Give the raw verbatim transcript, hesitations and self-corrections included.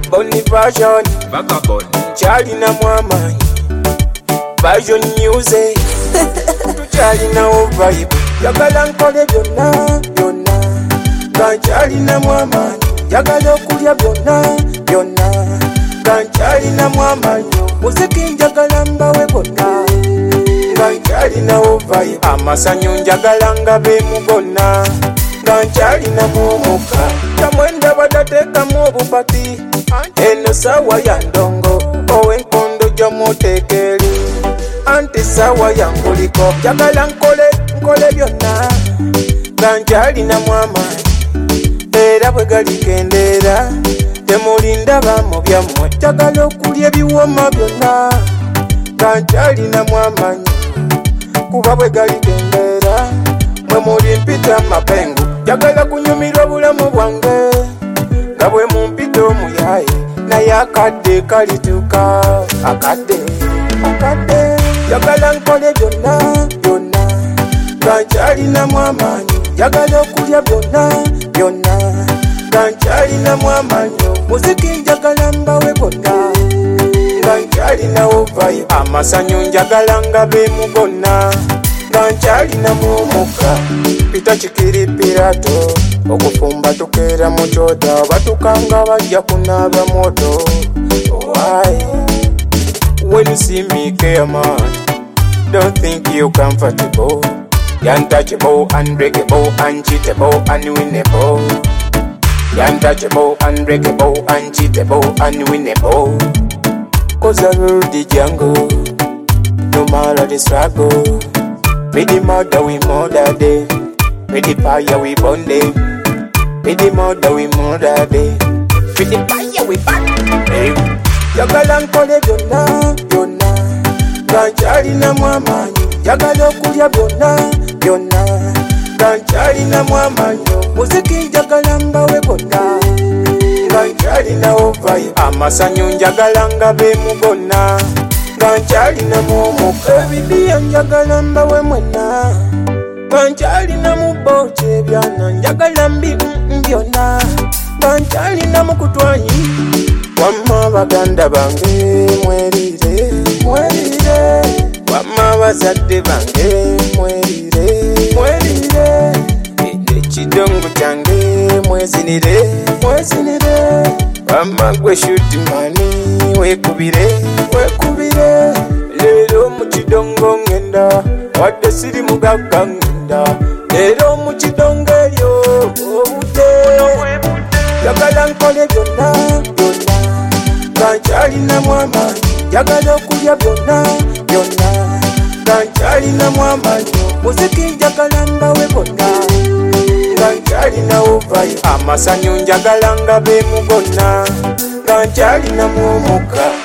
Boni version Vagabond Chalina mwamai Version music Chalina vibe Yagala nkole byonna byonna Kanchalina mwamai Yagala okulya byonna byonna Kanchalina mwamai Muziki njagala mbawe bonna Kanchalina vibe Amasanyu njagala ngabe mugonna Kanchalina mumuka Kamwenda badateka mu bupati Eno sawa ya ndongo Owe nkondo jomutekeri Anti sawa ya nguliko Jagala nkole, nkole byonna Kanchalina mwamai Era bwe galikendera Temulinda bamu byamwe Jagala okulya ebiwoma byonna Kanchalina mwamai Kuba bwe galikendera Mwe muli mpita mapengu Jagala kunyumira obulamu bwange nga bwe mumpita omuyaye naye akadde kalituuka akadde akadde jagala nkole byonna byonna kanchalinamu amaanyi jagala okulya byonna byonna kanchalinamu amaanyi muziki njagala mbawe bonna kanchalinawo vibe amasanyu njagala ngabeemu gonna kanchalinamu omukka pita kikiripirato okufumba tukeera mu kyoto batukanga bajja kunaaba moto why when you see me care man don't think you comfortable you're untouchable unbreakable uncheatable unwinnable you're untouchable unbreakable uncheatable unwinnable cause I rule the jungle no matter the struggle with the murder we murder day with the fire we burn day with the murder we murder day with the fire we burn day jagala nkole byonna byonna kanchalinamu amaanyi jagala okulya byonna byonna kanchalinamu amaanyi muziki njagala mbawe bonna kanchalinawo vibe amasanyu njagala ngabeemu gonna kanchalinamu omukka ebibiya njagala mbawe mwenna kanchalinamu booki ebyana njagala mbi byonna kanchalinamu kutwanyi wamma baganda bange mwerire mwerire wamma bazadde bange mwerire mwerire ekidongo kyange mwezinire mwezinire wamma gwe shutimani wekubire wekubire leero mu kidongo ngenda wadde siri mugagga ngenda leero mu kidongo eryo obudde jagala nkole byonna byonna kanchalinamu amaanyi jagala okulya byonna byonna kanchalinamu amaanyi muziki njagala mbawe bonna kanchalinawo vibe amasanyu njagala ngabeemu gonna kanchalinamu omukka